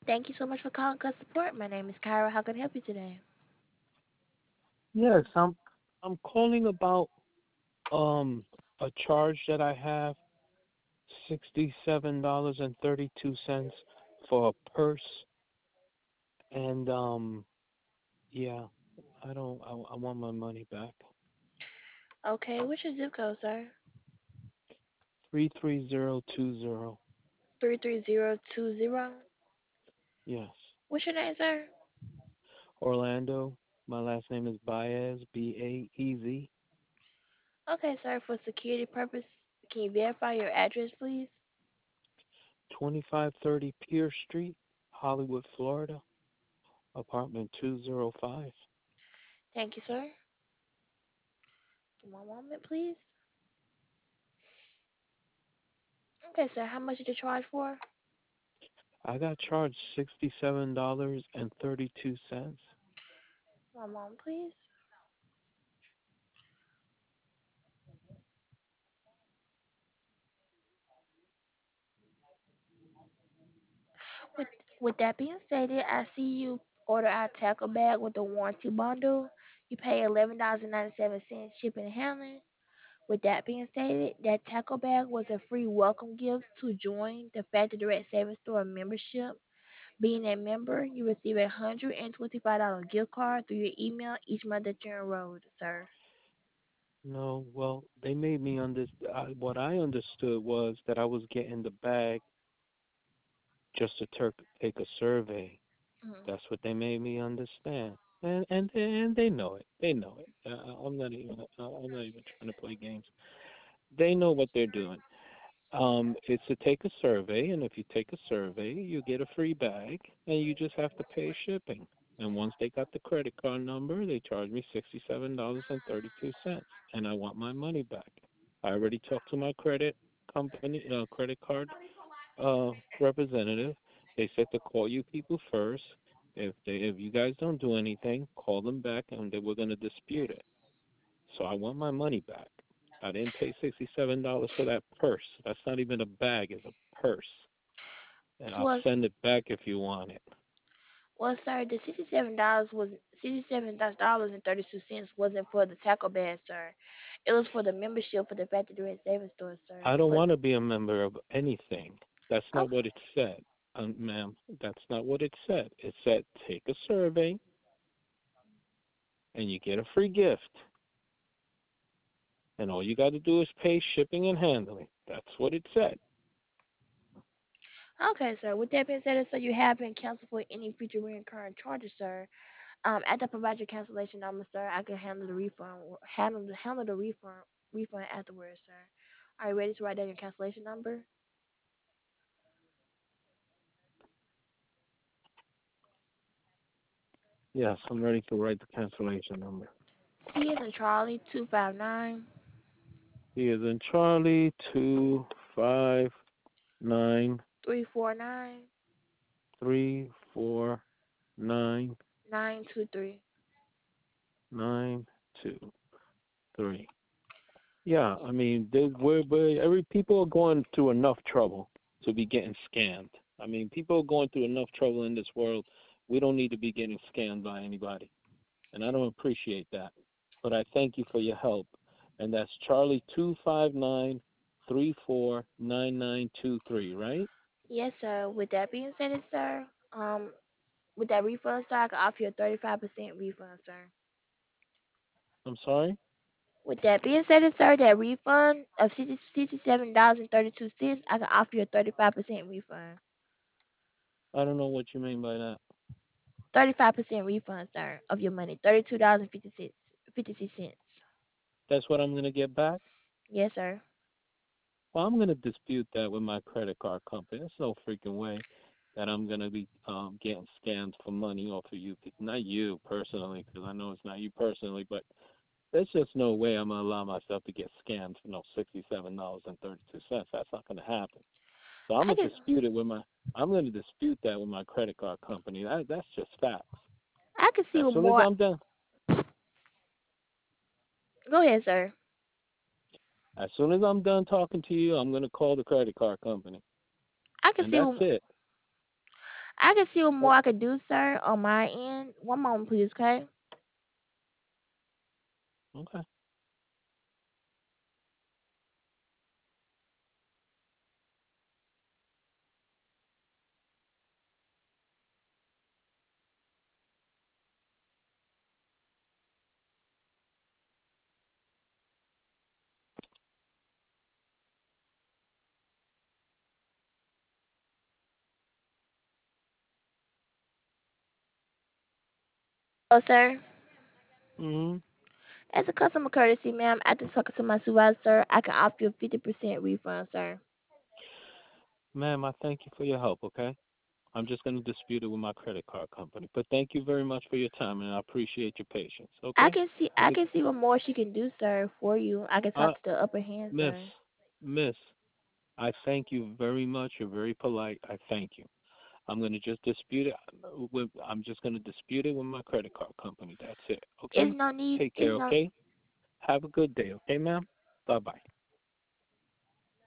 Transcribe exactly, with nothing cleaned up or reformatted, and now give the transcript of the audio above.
Thank you so much for calling Cut Support. My name is Kyra. How can I help you today? Yes, I'm I'm calling about um a charge that I have, sixty-seven dollars and thirty-two cents for a purse, and um yeah, I don't I, I want my money back. Okay, what's your zip code, sir? three three zero two zero. three three zero two zero. Yes. What's your name, sir? Orlando. My last name is Baez, B A E Z. Okay, sir, for security purpose, can you verify your address, please? twenty-five thirty Pierce Street, Hollywood, Florida, apartment two oh five. Thank you, sir. One moment, please. Okay, sir, how much did you charge for? I got charged sixty-seven dollars and thirty-two cents. One moment, please. With, with that being stated, I see you order our tackle bag with the warranty bundle. You pay eleven dollars and ninety-seven cents shipping and handling. With that being stated, that tackle bag was a free welcome gift to join the Factory Direct Savings Store membership. Being a member, you receive a one hundred twenty-five dollars gift card through your email each month that you're enrolled, sir. No, well, they made me under. I, what I understood was that I was getting the bag just to tur take a survey. Mhm. That's what they made me understand, and and and they know it. They know it. Uh, I'm not even. uh, I'm not even trying to play games. They know what they're doing. Um, it's to take a survey, and if you take a survey, you get a free bag, and you just have to pay shipping. And once they got the credit card number, they charged me sixty-seven dollars and thirty-two cents, and I want my money back. I already talked to my credit company, uh, credit card uh, representative. They said to call you people first. If they, if you guys don't do anything, call them back, and they were going to dispute it. So I want my money back. I didn't pay sixty-seven dollars for that purse. That's not even a bag, it's a purse. And I'll Was send it back if you want it. well, sir, the sixty-seven dollars was sixty-seven dollars and thirty-two cents wasn't for the tackle bag, sir. It was for the membership for the Factory Direct Savings Store, sir. I don't For want to be a member of anything. That's oh, not what it said. Um, ma'am, that's not what it said. It said take a survey and you get a free gift. And all you got to do is pay shipping and handling. That's what it said. okay, sir. With that being said, sir, you have been canceled for any future recurring charges, sir. Um, after I provide your cancellation number, sir, I can handle the refund. Handle the handle the refund refund afterwards, sir. Are you ready to write down your cancellation number? Yes, I'm ready to write the cancellation number. C is in Charlie two five nine He is in Charlie two five nine three four nine three four nine nine two three. nine two three. Yeah, I mean, they, we're, we're, every people are going through enough trouble to be getting scammed. I mean, people are going through enough trouble in this world. We don't need to be getting scammed by anybody, and I don't appreciate that. But I thank you for your help, and that's Charlie two five nine three four nine nine two three, right? Yes, sir. With that being said, sir, um, with that refund, sir, I can offer you a thirty-five percent refund, sir. I'm sorry, With that being said, sir, that refund of sixty-seven dollars and thirty-two cents, I can offer you a thirty-five percent refund. I don't know what you mean by that. thirty-five percent refund, sir, of your money. thirty-two dollars and fifty-six cents. That's what I'm gonna get back. Yes, sir. Well, I'm going to dispute that with my credit card company. There's no freaking way that I'm going to be um, getting scammed for money off of you. Not you personally, because I know it's not you personally, but there's just no way I'm going to allow myself to get scammed for no sixty-seven dollars and thirty-two cents. That's not going to happen. So I'm I going to can dispute it with my. I'm going to dispute that with my credit card company. That, that's just facts. I can see As what soon as more. I'm done, Go ahead, sir. as soon as I'm done talking to you, I'm going to call the credit card company, I can and see that's what it. I can see what Oh, more I could do, sir, on my end. One moment, please, okay? okay. Oh, sir. Mm-hmm. As a customer courtesy, ma'am, after talking to my supervisor, sir, I can offer you a fifty percent refund, sir. Ma'am, I thank you for your help, okay? I'm just going to dispute it with my credit card company. But thank you very much for your time, and I appreciate your patience, I okay? can see Have I a, can see what more she can do, sir, for you. I can uh, talk to the upper hand, Miss, sir. Miss, I thank you very much. You're very polite. I thank you. I'm going to just dispute it with, I'm just going to dispute it with my credit card company. That's it, It's okay? no need. Take care, It's no okay? Have a good day, okay, ma'am? Bye-bye.